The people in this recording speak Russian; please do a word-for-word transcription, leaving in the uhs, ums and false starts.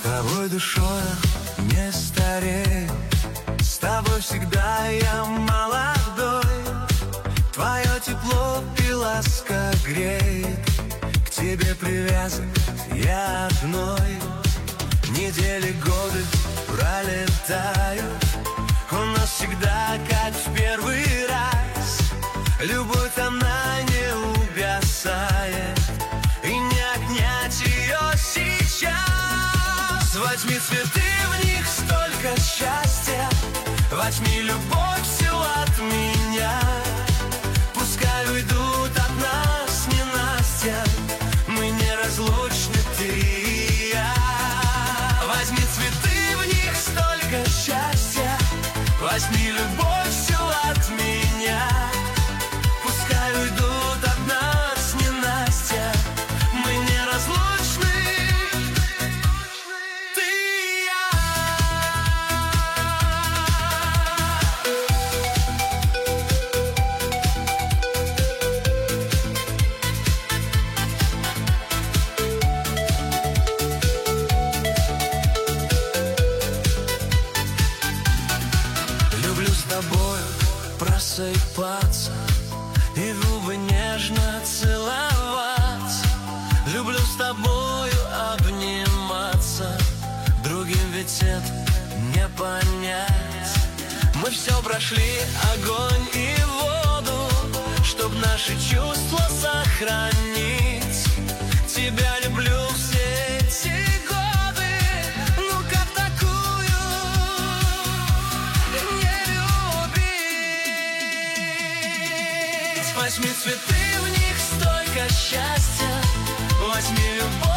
тобой душой не старею, с тобой всегда я молодой. Твое тепло и ласка греет, к тебе привязан я одной. Недели, годы пролетают, у нас всегда как в первый раз. Любовь, она не угасает, и не отнять ее сейчас. Возьми цветы, в них столько счастья, возьми любовь всю от меня. Пускай уйдут от нас ненастья, мы неразлучны, ты и я. Возьми цветы, в них столько счастья, возьми любовь всю от меня. Пускай уйдут от нас ненастья, мы неразлучны, ты и я. Люблю с тобою просыпаться и губы нежно целовать. Люблю с тобою обниматься, другим ведь это не понять. Мы все прошли, огонь и воду, чтоб наши чувства сохранить. Тебя люблю все эти годы, ну как такую не любить? Возьми цветы, в них столько счастья, возьми любовь